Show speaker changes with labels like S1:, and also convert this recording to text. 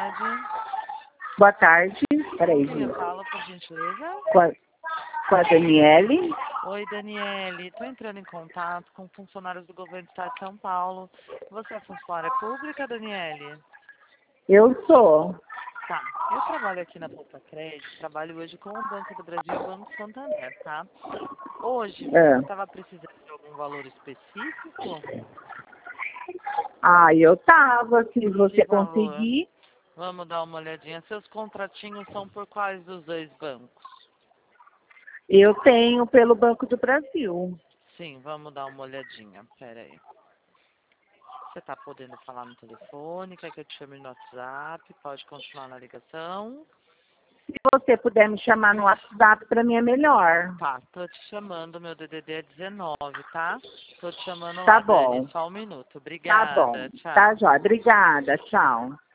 S1: tarde.
S2: Boa tarde. Peraí,
S1: Quem eu falo, por gentileza?
S2: com a Daniele.
S1: Oi, Daniele. Estou entrando em contato com funcionários do governo do estado de São Paulo. Você é funcionária pública, Daniele?
S2: Eu sou.
S1: Tá. Eu trabalho aqui na Poupa Crédito, trabalho hoje com o Banco do Brasil e o Banco Santander, tá? Hoje, você estava precisando de algum valor específico?
S2: Eu tava, se você
S1: Que valor?
S2: conseguir.
S1: Vamos dar uma olhadinha. Seus contratinhos são por quais dos dois bancos?
S2: Eu tenho pelo Banco do Brasil.
S1: Sim, vamos dar uma olhadinha. Pera aí. Você está podendo falar no telefone? Quer que eu te chame no WhatsApp? Pode continuar na ligação?
S2: Se você puder me chamar no WhatsApp, para mim é melhor.
S1: Tá, tô te chamando. Meu DDD é 19, tá? Tô te chamando
S2: Tá
S1: lá, Dani.
S2: bom.
S1: Só um minuto.
S2: Tá bom.
S1: Obrigada. Tchau.
S2: Tá, jóia. Obrigada. Tchau.